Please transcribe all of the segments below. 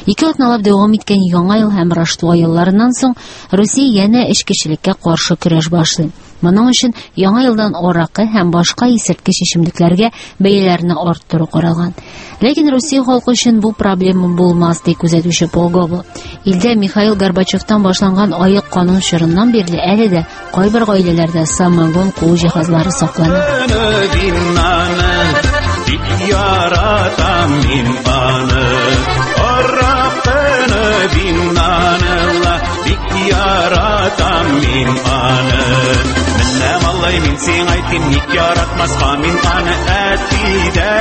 2 атналап дәвам иткән яңа ел һәм Рождество елларыннан соң Русия янә эчкечелеккә каршы көрәш башлый. Моның өчен яңа елдан аракы һәм башка исерткеч эчемлекләргә бәяләрне арттыру каралган. Ләкин Русия халкы өчен бу проблема булмас ди күзәтүче Пол Гобл. Илдә Михаил Горбачевтан башланган аек канун чорыннан бирле әле дә кайбер гаиләләрдә самогон куу җиһазлары саклана. Min sen aytdim ник яратмаска мин аны әтидә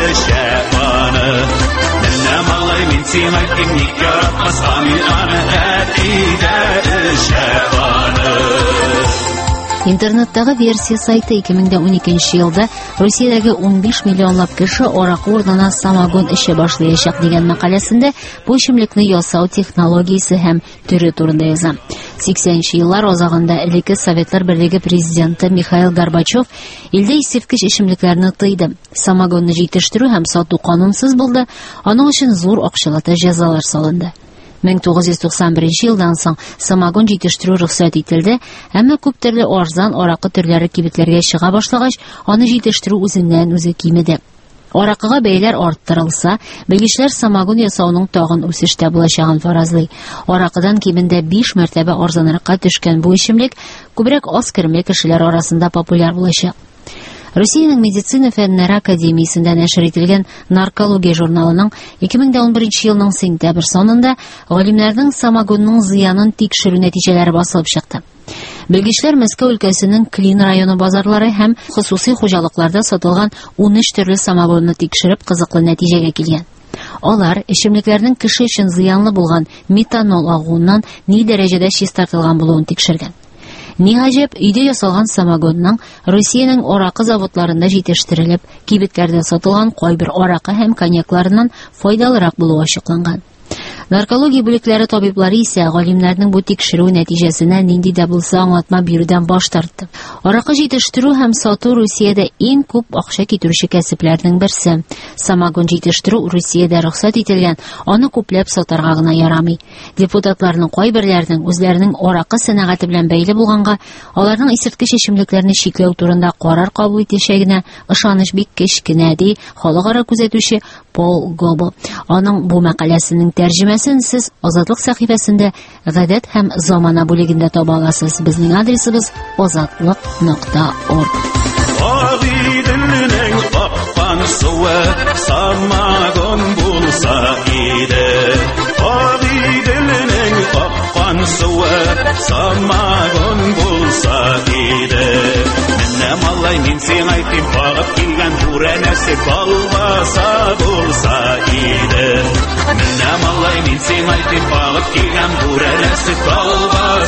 эшәпаны. Менә малай мин сен aytdim ник яратмаска мин аны әтидә эшәпаны. Интернеттагы версия сайты 2012 елда Русиядәге 15 миллионлап кеше аракы урынына самогон эчә башлаячак дигән мәкаләсендә бу эчемлекне ясау технологиясе һәм төре турында яза. 80-нче еллар азагында элекке Советлар Берлеге президенты Михаил Горбачев илдә исерткеч эчемлекләрне тыйды. Самогонны җитештерү һәм сату канунсыз булды, аның өчен зур акчалата җәзалар салынды. 1991 елдан соң самогон җитештерү рөхсәт ителде, әмма күп төрле арзан аракы төрләре кибетләргә чыга башлагач, аны җитештерү үзеннән-үзе кимеде. Аракыга бәяләр арттырылса, белгечләр самогон ясауның тагын үсештә булачагын фаразлый. Аракыдан кимендә 5 мәртәбә арзанракка төшкән бу эчемлек күбрәк аз керемле кешеләр арасында популяр булачак. Русиянең медицина фәннәре академиясендә нәшер ителгән наркология журналының 2011 елның сентябрь санында галимнәрнең самогонның зыянын тикшерү нәтиҗәләре басылып чыкты. Белгечләр Мәскәү өлкәсенең Клин районы базарлары һәм хосусый хуҗалыкларда сатылган 13 төрле самогонны тикшереп кызыклы нәтиҗәгә килгән. Алар эчемлекләрнең кеше өчен зыянлы булган метанол агуыннан ни дәрәҗәдә чистартылган булуын тикшергән. Ни гаҗәп, өйдә ясалган самогонның Русиянең аракы заводларында җитештерелеп, кибетләрдә сатылган кайбер аракы һәм коньякларыннан файдалырак булуы ачыкланган. Наркология бүлекләре табиблары исә галимнәрнең бу тикшерү нәтиҗәсенә нинди дә булса аңлатма бирүдән баш тартты. Аракы җитештерү һәм сату Русиядә иң күп акча китерүче кәсепләрнең берсе. Самогон җитештерү Русиядә рөхсәт ителгән, аны күпләп сатарга гына ярамый. Депутатларның кайберләренең үзләренең аракы сәнәгате белән бәйле булганга, аларның исерткеч эчемлекләрне чикләү турында карар кабул итәчәгенә ышаныч бик кечкенә ди халыкара күзәтүче Пол Гобл. Аның бу мәкаләсенең тәрҗемәсен сез Азатлык сәхифәсендә гадәт һәм замана бүлегендә таба аласыз. Безнең адресыбыз azatlyk.org. Агыйделнең аккан суы самогон булса иде. Агыйделнең аккан суы самогон булса иде. Менә малай мин сен әйтим багып килгән бүрәнәсе колбаса булса иде. Менә малай мин сен әйтим багып килгән бүрәнәсе колбаса